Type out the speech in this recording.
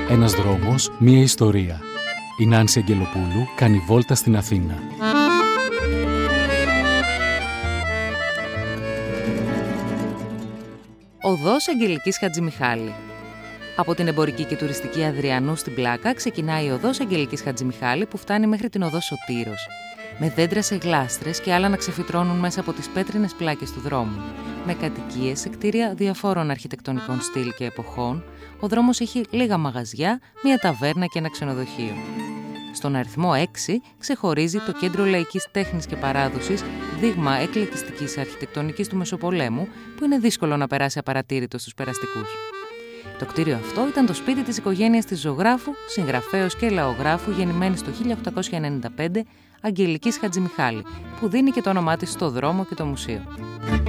Ένας δρόμος, μία ιστορία. Η Νάνση Αγγελοπούλου κάνει βόλτα στην Αθήνα. Οδός Αγγελικής Χατζημιχάλη. Από την εμπορική και τουριστική Αδριανού στην Πλάκα ξεκινάει η οδός Αγγελικής Χατζημιχάλη που φτάνει μέχρι την οδό Σωτήρος. Με δέντρα σε γλάστρες και άλλα να ξεφυτρώνουν μέσα από τις πέτρινες πλάκες του δρόμου. Με κατοικίες σε κτίρια διαφόρων αρχιτεκτονικών στυλ και εποχών, ο δρόμος έχει λίγα μαγαζιά, μία ταβέρνα και ένα ξενοδοχείο. Στον αριθμό 6 ξεχωρίζει το Κέντρο Λαϊκής Τέχνης και Παράδοσης, δείγμα εκλεκτιστικής αρχιτεκτονικής του Μεσοπολέμου, που είναι δύσκολο να περάσει απαρατήρητο στους περαστικούς. Το κτίριο αυτό ήταν το σπίτι της οικογένειας της ζωγράφου, συγγραφέως και λαογράφου γεννημένης το 1895, Αγγελικής Χατζημιχάλη, που δίνει και το όνομά της στο δρόμο και το μουσείο.